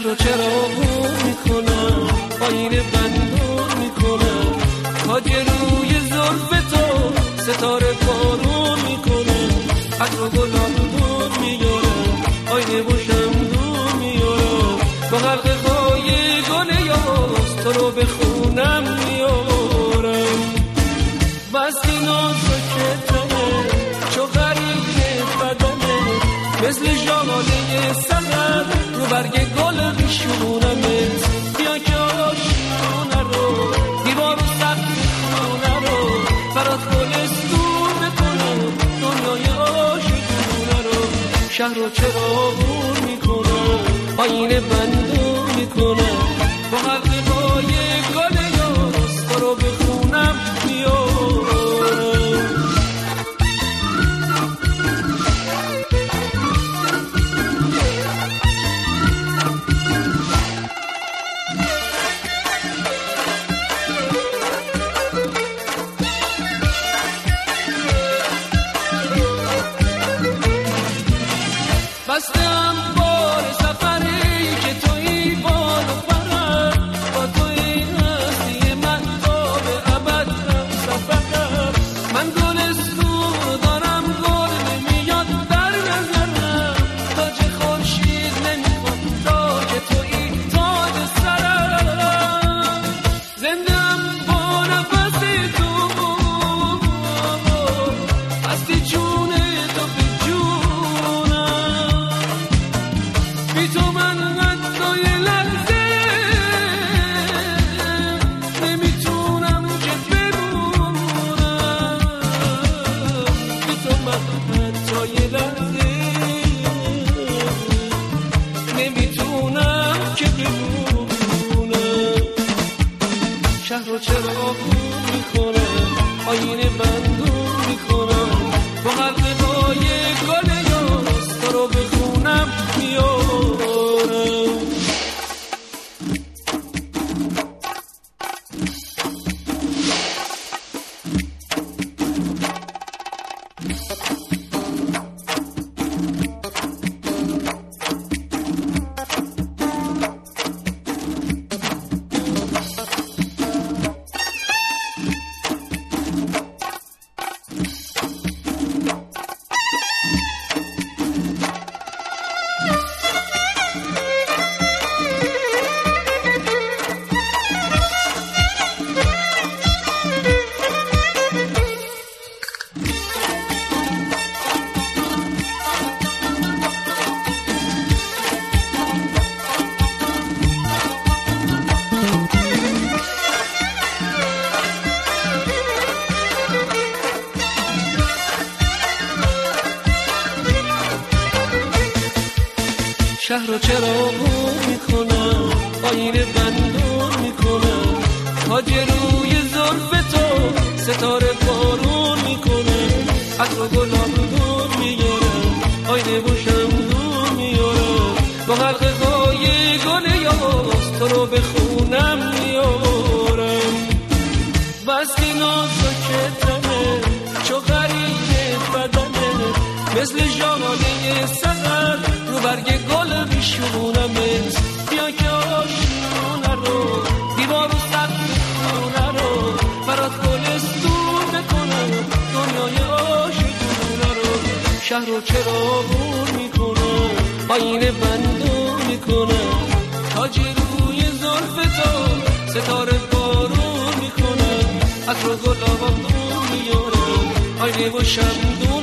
رو چراغون میکنم، آینه بندون میکنم، تاج روی زلف تو ستاره بارون میکنم، عطر و گلابون میارم، آینه و شمدون میارم، با حلقه های گل یاس تو رو به خونم میارم. بستی نازکتمه چو غریب بدنه، مثل ژاله سحر رو برگ گل میشونمت. بیا که آشونه رو دیوار و سقف خونه رو برات گلستون بکنم، دنیای عاشقونه رو. شهر رو چراغون میکنم، آینه بندون میکنم، با حلقه های گل یاس تو رو به خونم میارم. بستم بار سفری که توی بال و پرم، با توی هستی من تا به ابد هم سفرم. من گلستون دارم گل نمیاد در نظرم، تاج خورشید نمیخوام تاج توی تاج سرم. زندم با نفس تو، هستی جون تو به جونم، بی تو من حتی یه لحظه نمیتونم که بمونم، بی تو من حتی یه لحظه نمیتونم که بمونم. شهر رو چراغون میکنم، آینه بندون میکنم، با حلقه های گل یاس تو رو به خونم میارم. شهر رو چراغون میکنم، آینه بندون میکنم، تاج روی زلف تو ستاره بارون میکنم، عطر و گلابون میارم، آینه و شمدون میارم، با حلقه های گل یاس تو رو به خونم میارم. بستی نازکتمه چو غریب بدنه، مثل ژاله سحر رو برگ گل میشونمت. بیا که آشونه رو دیوار و سقف خونه رو برات گلستون بکنم، دنیای عاشقونه رو. شهر رو چراغون میکنم، آینه بندون میکنم، تاج روی زلف تو ستاره بارون میکنم، عطر و گلابون میارم، آینه و شمدون